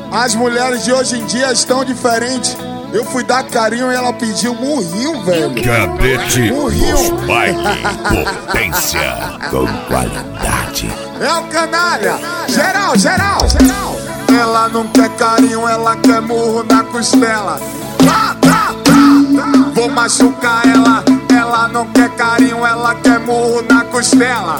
As mulheres de hoje em dia estão diferentes. Eu fui dar carinho e ela pediu murrinho, velho. Cadete Murrinho. dos baile, potência com qualidade. É o canalha. Geral, geral, geral. Ela não quer carinho, ela quer murro na costela. Vou machucar ela. Ela não quer carinho, ela quer murro na costela.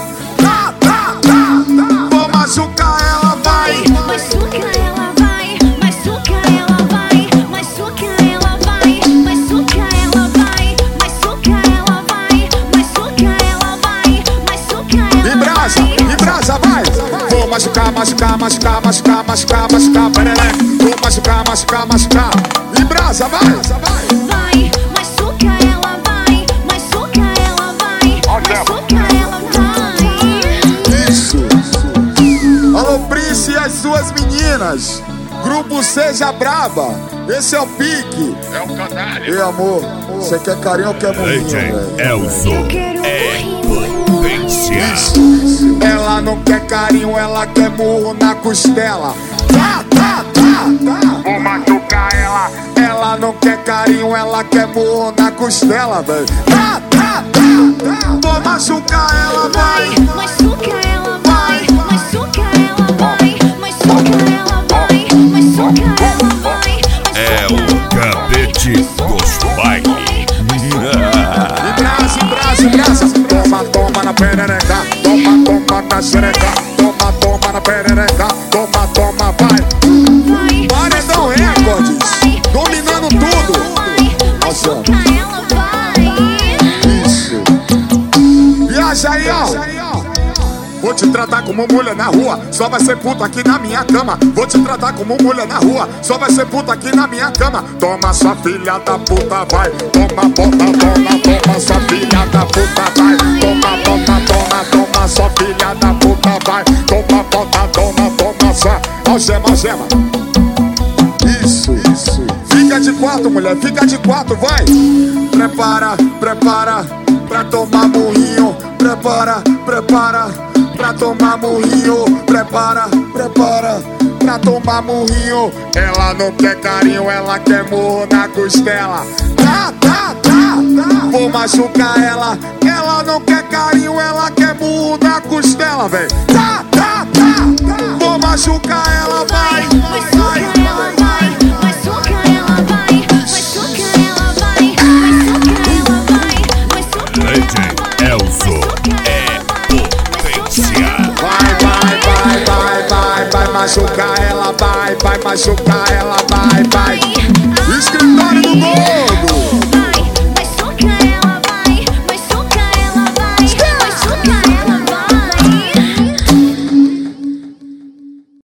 Vou machucar ela, vai. Machuca ela, vai. Machuca ela, vai. Machuca ela, vai. Machuca ela, vai. Machuca ela, vai. Machuca ela, vai. Machuca ela. Em brasa, vai. Vou machucar, machucar, machucar, machucar, machucar, machucar, pereré. Vou machucar, machucar, machucar. Em brasa, vai. Vai, machuca ela, vai. Machuca ela, vai. Machuca ela, vai. Isso. Alô, Prince e as suas meninas. Grupo Seja Braba. Esse é o pique. É o canalha. Ei, amor, você quer carinho ou quer murrinho, DJ velho? Elzo é potência. Ela não quer carinho, ela quer murro na costela. Vou machucar ela. Ela não quer carinho, ela quer murro na costela, velho. Vou machucar ela, vai. Machuca ela, vai. Machuca ela, vai. Machuca ela, vai. Machuca ela, vai. É o cadete dos baile. Em brasa. Toma, toma na perereca. Toma, toma na xereca. Toma, toma na perereca. Toma, toma, vai. Paredão Records. Dominando tudo. Nossa. Machuca ela, vai. Isso. Viaja aí, ó. Vou te tratar como mulher na rua, só vai ser puta aqui na minha cama. Vou te tratar como mulher na rua, só vai ser puta aqui na minha cama. Toma sua filha da puta, vai. Toma, toma sua filha da puta, vai. Toma sua filha da puta, vai. Toma sua. Algema. Isso. Fica de quatro, mulher, fica de quatro, vai. Prepara pra tomar murrinho. Prepara pra tomar murrinho. Prepara pra tomar murrinho. Ela não quer carinho, ela quer murro na costela. Vou machucar ela. Ela não quer carinho, ela quer murro na costela, velho. Vou machucar ela, vai. Machuca ela, vai. Machuca ela, vai. Machuca ela, vai. Machuca ela, vai. DJ Elzo é potência. Vai machucar ela, vai machucar ela, vai.